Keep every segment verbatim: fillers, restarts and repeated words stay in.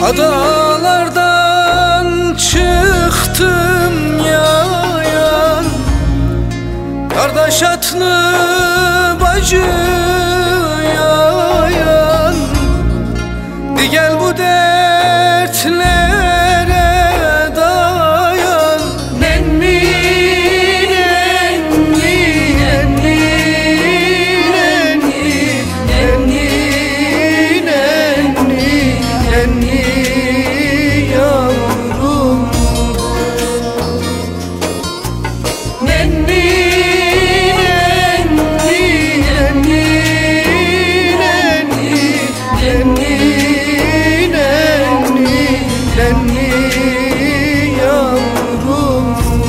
Adalardan çıktım yayan, kardeş atlı bacı yayan. Di gel bu dertlere dayan. Nenni, nenni, nenni, nenni, nenni, nenni, nenni yavrum. Nenni, nenni, nenni, nenni, nenni, nenni yavrum.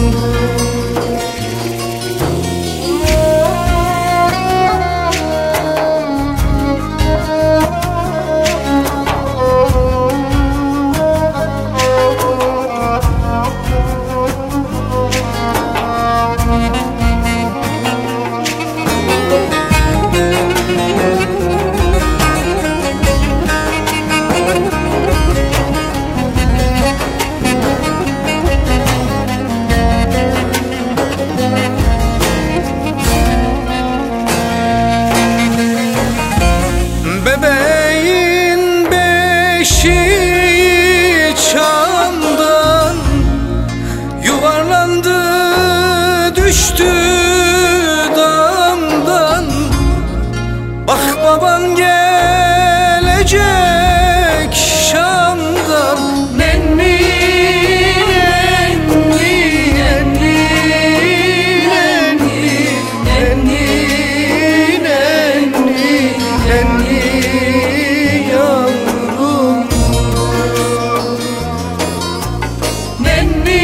Bebeğin beşiği çamdan yuvarlandı, düştü damdan. Bak baban gelecek Şam'dan. Nenni, nenni, nenni, nenni, nenni, nenni, nenni yavrum. Nenni,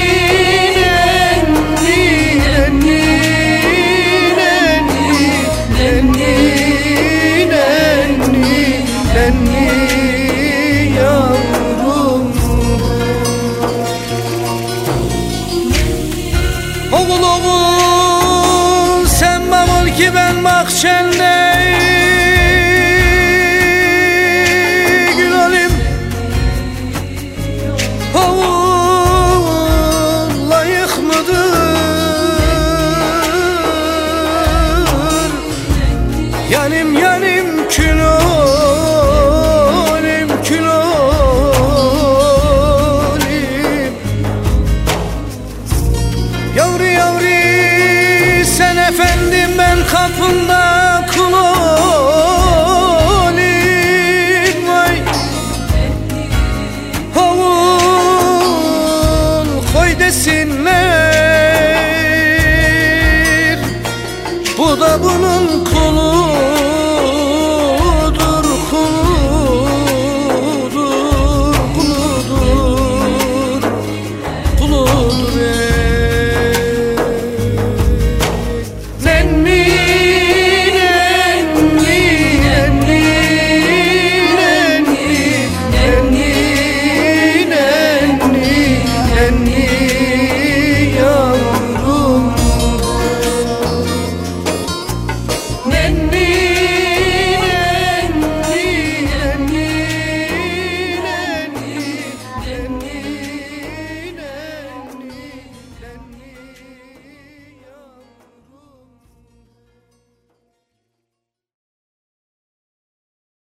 nenni, nenni, nenni, nenni, nenni, nenni yavrum. Oğul oğul sen mamul ki ben bahçende gül olayım. Oğul layık mıdır? Yanim yanim kül olayım, kül olayım. Yavru yavru sen efendim ben kapında kul olayım. Vay oğul koy desinler, bu da bunun kulu.